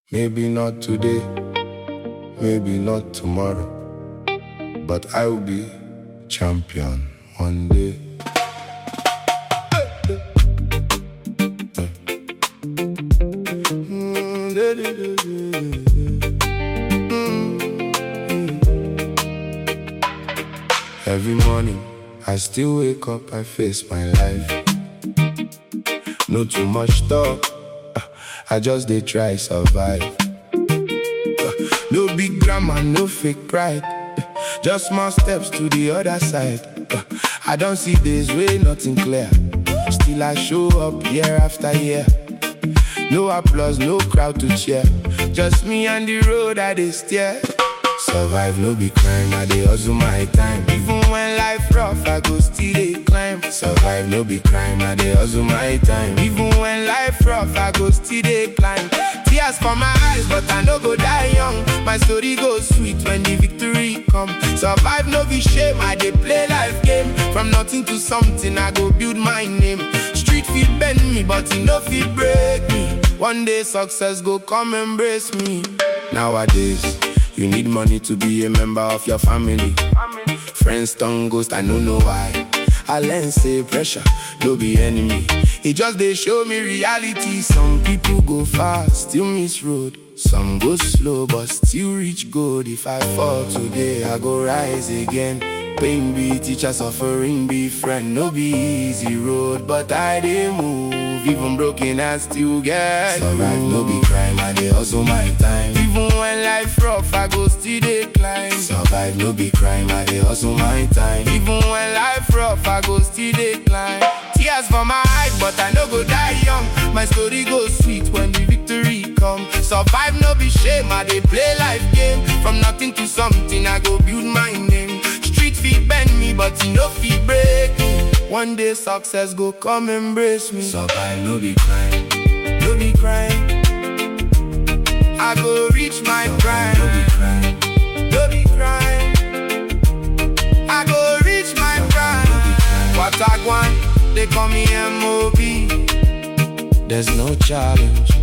Maybe not today, maybe not tomorrow, but I will be champion one day. Every morning, I still wake up, I face my life. No too much talk, I just dey try survive. No big drama, no fake pride, just small steps to the other side. I don't see days where nothing clear, still I show up year after year. No applause, no crowd to cheer, just me and the road I dey steer. Survive no be crime, I dey hustle my time. Even when life rough, I go still dey climb. Survive no be crime, I dey hustle my time. Even when life rough, I go still dey climb. Tears for my eyes, but I no go die young. My story goes sweet when the victory come. Survive no be shame, I dey play life game. From nothing to something, I go build my name. Street fit bend me, but it no fit break me. One day success go come embrace me. Nowadays, you need money to be a member of your family. Friends turn ghost, I don't know why. I learn say pressure, no be enemy. It just they show me reality. Some people go fast, still miss road. Some go slow, but still reach gold. If I fall today, I go rise again. Pain be teacher, suffering be friend. No be easy road, but I dey move. Even broken, I still get survive no be crime, I dey hustle my time. Even when life rough, I go still dey climb. Survive no be crime, I dey hustle my time. Even when life rough, I go still dey climb. Tears for my eyes, but I no go die young. My story goes sweet when the victory come. Survive no be shame, I dey play life game. From nothing to something, I go build my name. Street feet bend me, but it no fit break me. One day success go come embrace me. Survive no be crime, no be crime. I go reach my prime. No be crime, no be crime. I go reach my prime. What I want, they call me MOB. There's no challenge,